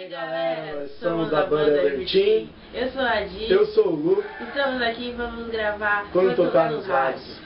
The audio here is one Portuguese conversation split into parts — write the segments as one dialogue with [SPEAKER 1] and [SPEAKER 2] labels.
[SPEAKER 1] aí galera, nós somos da banda Vertim.
[SPEAKER 2] Eu sou a Di.
[SPEAKER 1] Eu sou o Lu.
[SPEAKER 2] Estamos aqui e vamos gravar
[SPEAKER 1] Quando tocar nos rádios.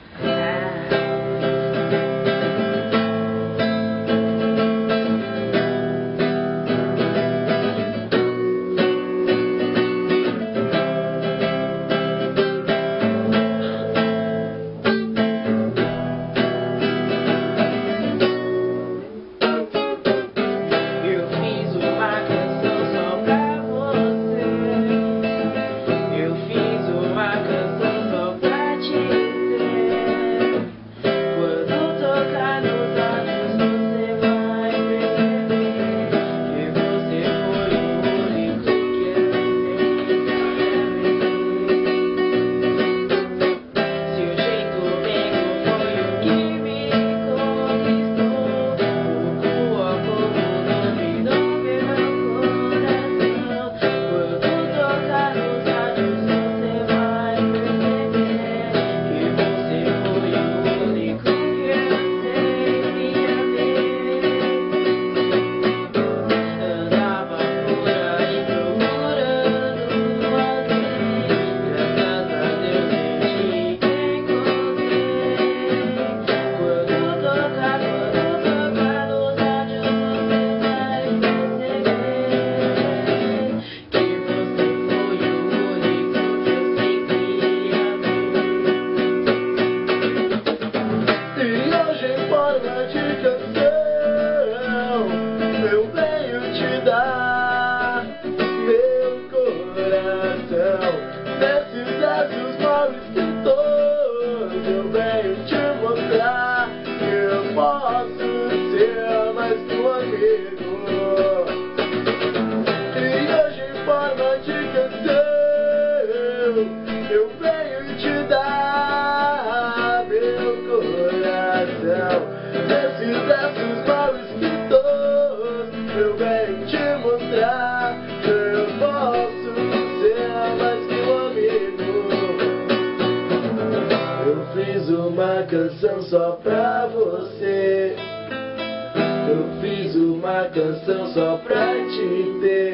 [SPEAKER 1] Eu venho te dar meu coração, desses versos mal escritos. Eu venho te mostrar que eu posso ser mais teu amigo. E hoje em forma de canção eu venho te dar meu coração, desses versos mal escritos. Eu venho te mostrar que eu posso ser mais teu amigo. Eu fiz uma canção só pra você. Eu fiz uma canção só pra te ter.